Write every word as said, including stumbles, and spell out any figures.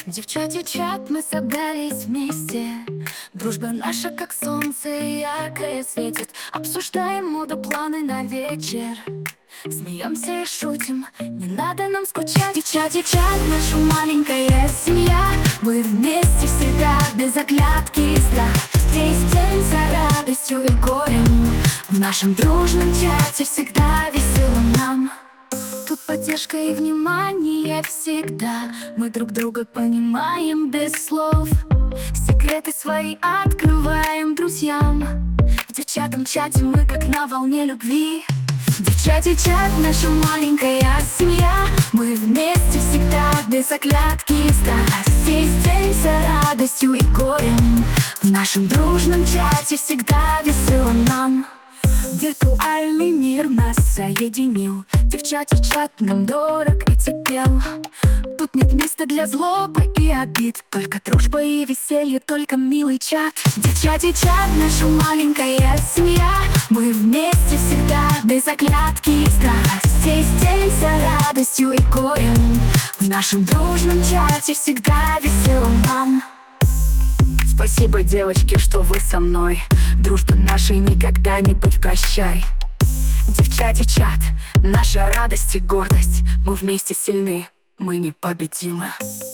Девчачий чат, мы собрались вместе. Дружба наша, как солнце, яркое светит. Обсуждаем моду, планы на вечер. Смеемся и шутим, не надо нам скучать. Девчачий чат, наша маленькая семья. Мы вместе всегда, без оглядки и страха. Здесь день за радостью и горем. В нашем дружном чате всегда весело нам. Тут поддержка и внимание всегда. Мы друг друга понимаем без слов. Секреты свои открываем друзьям. В девчачьем чате мы как на волне любви. Девчачий чат, наша маленькая семья. Мы вместе всегда, без оглядки и страха. Здесь день за радостью и горем. В нашем дружном чате всегда весело нам. Виртуальный мир нас соединил. Девчачий чат нам дорог и тепел. Тут нет места для злобы и обид. Только дружба и веселье, только милый чат. Девчачий чат, наша маленькая семья. Мы вместе всегда, без оглядки и страха. Здесь день за радостью и горем. В нашем дружном чате всегда весело нам. Спасибо, девочки, что вы со мной. Дружба наша никогда не прекращай. Девчачий чат, наша радость и гордость. Мы вместе сильны, мы непобедимы.